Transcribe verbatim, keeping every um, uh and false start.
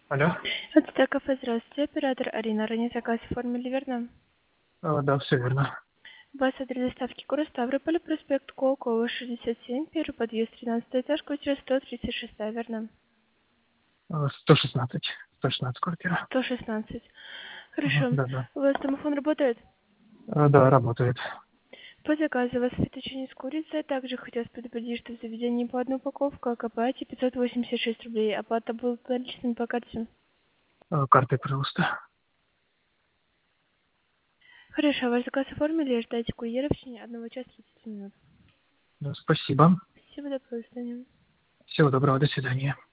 Алло. Это кафе, здравствуйте, оператор Арина. Ранее заказ оформили, верно? А, да, все верно. У вас адрес доставки город Ставрополь, проспект Колокова, шестьдесят семь, первый подъезд, тринадцатый этаж, квартира сто тридцать шесть, верно? А, сто шестнадцать. сто шестнадцать квартира. сто шестнадцать. Ага, Хорошо. да, да. У вас домофон работает? А, да, работает. По заказу у вас фетучини с курицей. Также хотелось предупредить, что в заведении по одной упаковке, к оплате пятьсот восемьдесят шесть рублей. Оплата будет наличными по карте. А, картой, пожалуйста. Хорошо, ваш заказ оформили, ждайте курьера в течение одного часа тридцать минут. Да, спасибо. Спасибо, до свидания. Всего доброго, до свидания.